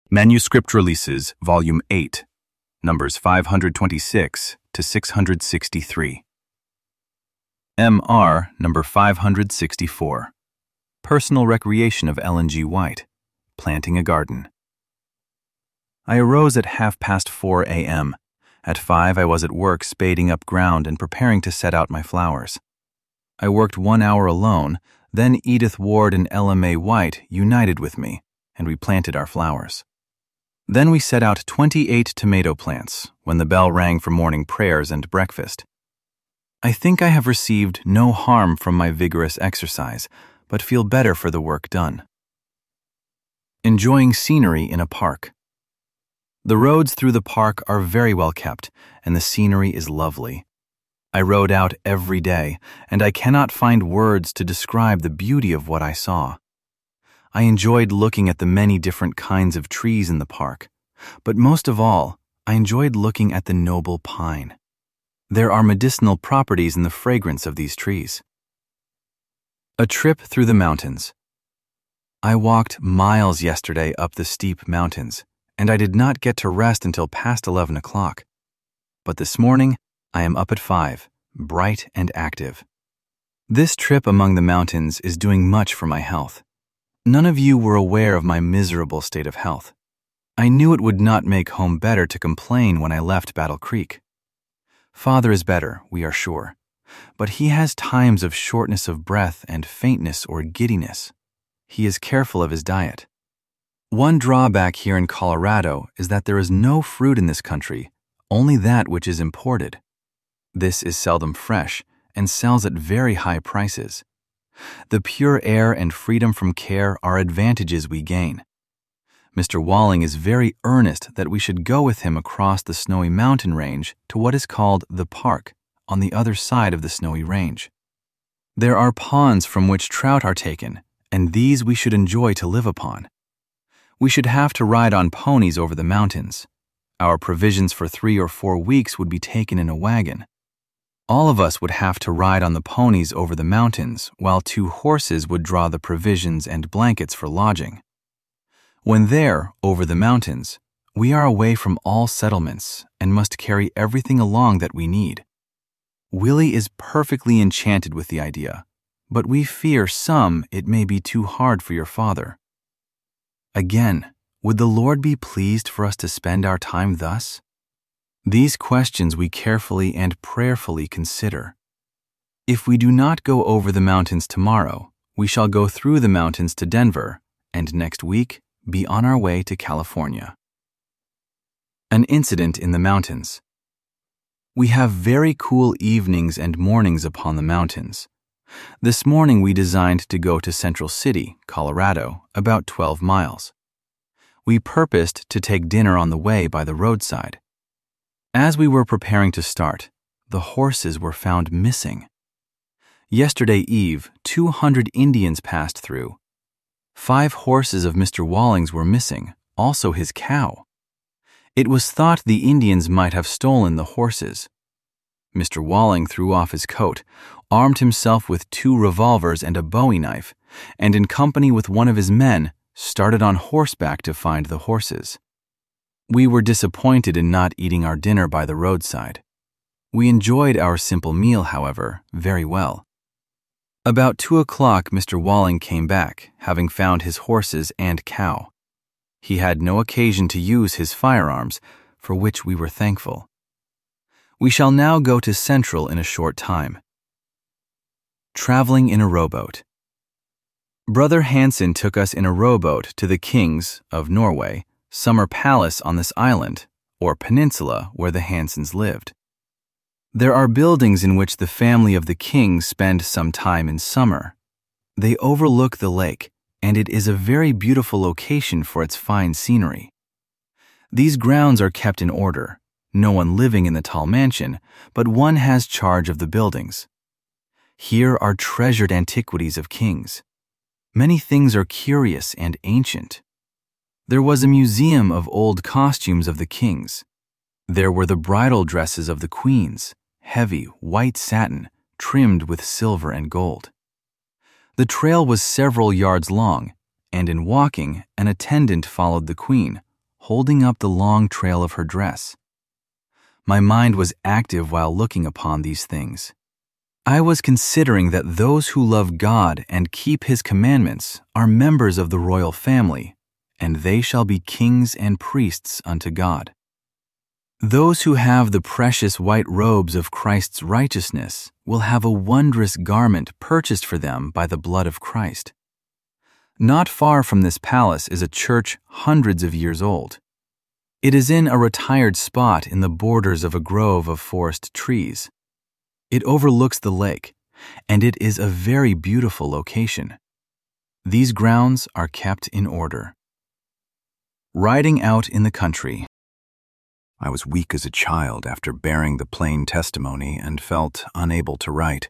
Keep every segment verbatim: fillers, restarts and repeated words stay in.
Manuscript Releases, Volume eight, numbers five hundred twenty-six to six hundred sixty-three. M R number five hundred sixty-four. Personal Recreation of Ellen G. White, Planting a Garden. I arose at half past four a m At five I was at work spading up ground and preparing to set out my flowers. I worked one hour alone, then Edith Ward and Ella May White united with me, and we planted our flowers. Then we set out twenty-eight tomato plants when the bell rang for morning prayers and breakfast. I think I have received no harm from my vigorous exercise, but feel better for the work done. Enjoying scenery in a park. The roads through the park are very well kept, and the scenery is lovely. I rode out every day, and I cannot find words to describe the beauty of what I saw. I enjoyed looking at the many different kinds of trees in the park, but most of all, I enjoyed looking at the noble pine. There are medicinal properties in the fragrance of these trees. A trip through the mountains. I walked miles yesterday up the steep mountains, and I did not get to rest until past eleven o'clock. But this morning, I am up at five, bright and active. This trip among the mountains is doing much for my health. None of you were aware of my miserable state of health. I knew it would not make home better to complain when I left Battle Creek. Father is better, we are sure, but he has times of shortness of breath and faintness or giddiness. He is careful of his diet. One drawback here in Colorado is that there is no fruit in this country, only that which is imported. This is seldom fresh and sells at very high prices. The pure air and freedom from care are advantages we gain. Mister Walling is very earnest that we should go with him across the snowy mountain range to what is called the park, on the other side of the snowy range. There are ponds from which trout are taken, and these we should enjoy to live upon. We should have to ride on ponies over the mountains. Our provisions for three or four weeks would be taken in a wagon. All of us would have to ride on the ponies over the mountains, while two horses would draw the provisions and blankets for lodging. When there, over the mountains, we are away from all settlements and must carry everything along that we need. Willie is perfectly enchanted with the idea, but we fear some it may be too hard for your father. Again, would the Lord be pleased for us to spend our time thus? These questions we carefully and prayerfully consider. If we do not go over the mountains tomorrow, we shall go through the mountains to Denver, and next week be on our way to California. An incident in the mountains. We have very cool evenings and mornings upon the mountains. This morning we designed to go to Central City, Colorado, about twelve miles. We purposed to take dinner on the way by the roadside. As we were preparing to start, the horses were found missing. Yesterday eve, two hundred Indians passed through. Five horses of Mister Walling's were missing, also his cow. It was thought the Indians might have stolen the horses. Mister Walling threw off his coat, armed himself with two revolvers and a bowie knife, and in company with one of his men, started on horseback to find the horses. We were disappointed in not eating our dinner by the roadside. We enjoyed our simple meal, however, very well. About two o'clock Mister Walling came back, having found his horses and cow. He had no occasion to use his firearms, for which we were thankful. We shall now go to Central in a short time. Traveling in a rowboat. Brother Hansen took us in a rowboat to the King's, of Norway, summer palace on this island, or peninsula where the Hansens lived. There are buildings in which the family of the king spend some time in summer. They overlook the lake, and it is a very beautiful location for its fine scenery. These grounds are kept in order, no one living in the tall mansion, but one has charge of the buildings. Here are treasured antiquities of kings. Many things are curious and ancient. There was a museum of old costumes of the kings. There were the bridal dresses of the queens, heavy white satin, trimmed with silver and gold. The trail was several yards long, and in walking, an attendant followed the queen, holding up the long trail of her dress. My mind was active while looking upon these things. I was considering that those who love God and keep His commandments are members of the royal family, and they shall be kings and priests unto God. Those who have the precious white robes of Christ's righteousness will have a wondrous garment purchased for them by the blood of Christ. Not far from this palace is a church hundreds of years old. It is in a retired spot in the borders of a grove of forest trees. It overlooks the lake, and it is a very beautiful location. These grounds are kept in order. Riding out in the country. I was weak as a child after bearing the plain testimony and felt unable to write.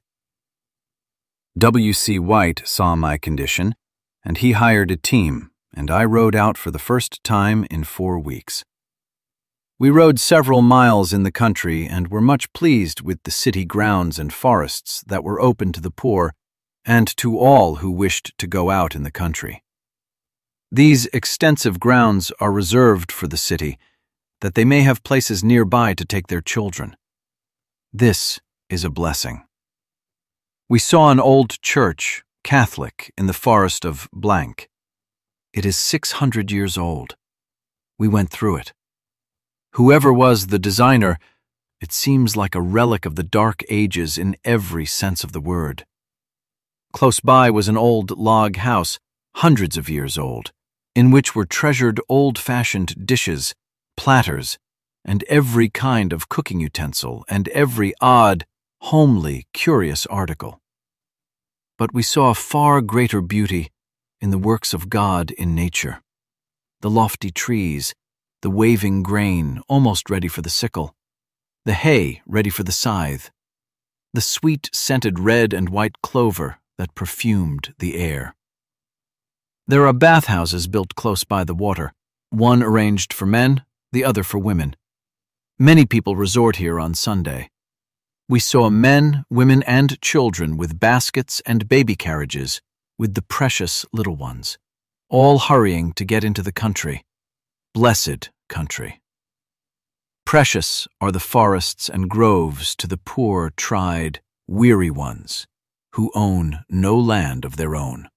W C White saw my condition, and he hired a team, and I rode out for the first time in four weeks. We rode several miles in the country and were much pleased with the city grounds and forests that were open to the poor and to all who wished to go out in the country. These extensive grounds are reserved for the city, that they may have places nearby to take their children. This is a blessing. We saw an old church, Catholic, in the forest of blank. It is six hundred years old. We went through it. Whoever was the designer, it seems like a relic of the Dark Ages in every sense of the word. Close by was an old log house, hundreds of years old, in which were treasured old-fashioned dishes, platters, and every kind of cooking utensil and every odd, homely, curious article. But we saw far greater beauty in the works of God in nature. The lofty trees, the waving grain almost ready for the sickle, the hay ready for the scythe, the sweet scented red and white clover that perfumed the air. There are bathhouses built close by the water, one arranged for men, the other for women. Many people resort here on Sunday. We saw men, women, and children with baskets and baby carriages, with the precious little ones, all hurrying to get into the country. Blessed country. Precious are the forests and groves to the poor, tried, weary ones who own no land of their own.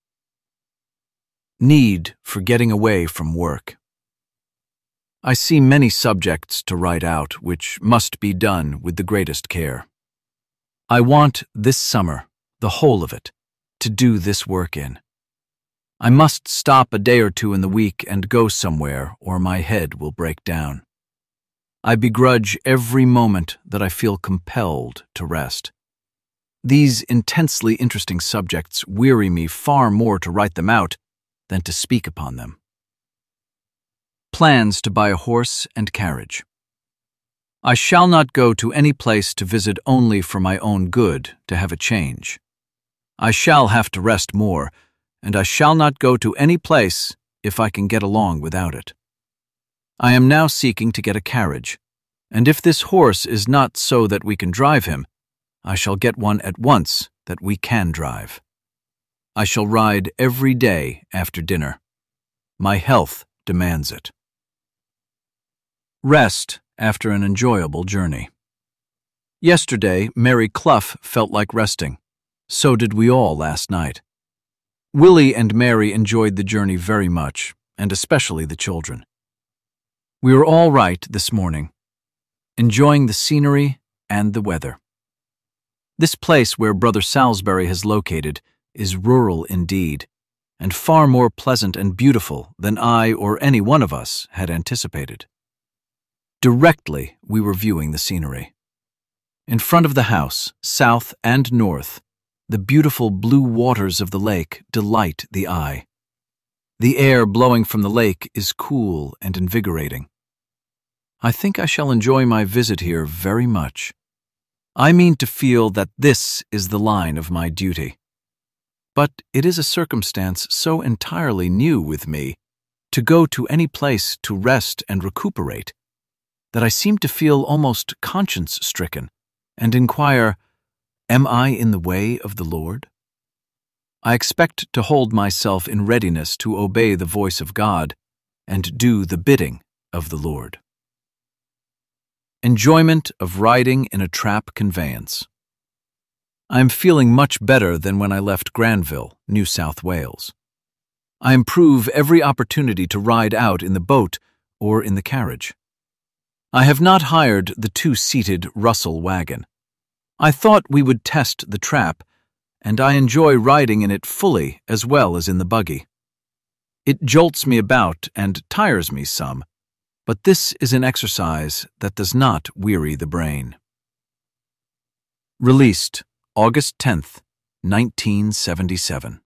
Need for getting away from work. I see many subjects to write out which must be done with the greatest care. I want this summer, the whole of it, to do this work in. I must stop a day or two in the week and go somewhere, or my head will break down. I begrudge every moment that I feel compelled to rest. These intensely interesting subjects weary me far more to write them out than to speak upon them. Plans to buy a horse and carriage. I shall not go to any place to visit only for my own good, to have a change. I shall have to rest more, and I shall not go to any place if I can get along without it. I am now seeking to get a carriage, and if this horse is not so that we can drive him, I shall get one at once that we can drive. I shall ride every day after dinner. My health demands it. Rest after an enjoyable journey. Yesterday, Mary Clough felt like resting. So did we all last night. Willie and Mary enjoyed the journey very much, and especially the children. We were all right this morning, enjoying the scenery and the weather. This place where Brother Salisbury has located is rural indeed, and far more pleasant and beautiful than I or any one of us had anticipated. Directly we were viewing the scenery. In front of the house, south and north, the beautiful blue waters of the lake delight the eye. The air blowing from the lake is cool and invigorating. I think I shall enjoy my visit here very much. I mean to feel that this is the line of my duty. But it is a circumstance so entirely new with me, to go to any place to rest and recuperate, that I seem to feel almost conscience-stricken, and inquire, am I in the way of the Lord? I expect to hold myself in readiness to obey the voice of God, and do the bidding of the Lord. Enjoyment of riding in a trap conveyance. I am feeling much better than when I left Granville, New South Wales. I improve every opportunity to ride out in the boat or in the carriage. I have not hired the two-seated Russell wagon. I thought we would test the trap, and I enjoy riding in it fully as well as in the buggy. It jolts me about and tires me some, but this is an exercise that does not weary the brain. Released August tenth, nineteen seventy-seven.